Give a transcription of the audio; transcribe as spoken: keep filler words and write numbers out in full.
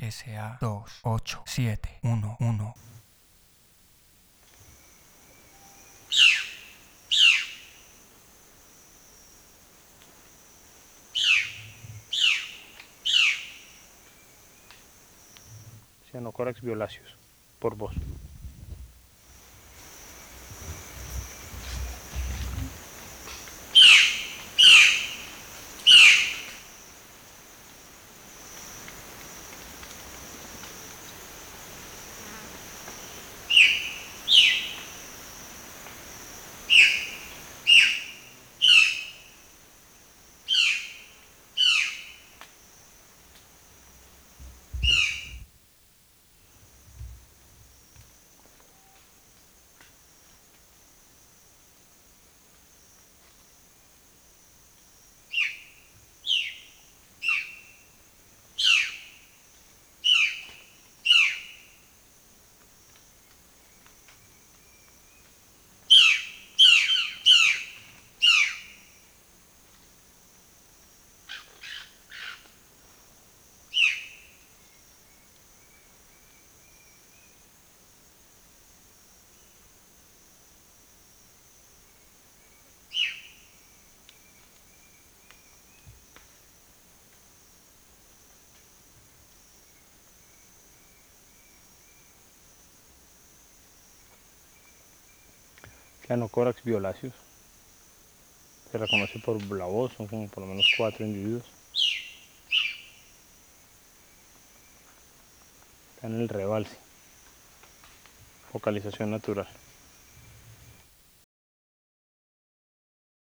S A dos ocho siete uno uno. Cyanocorax violaceus, por voz. Cyanocorax violaceus. Se reconoce por la voz, son como por lo menos cuatro individuos. Está en el rebalse. Focalización natural.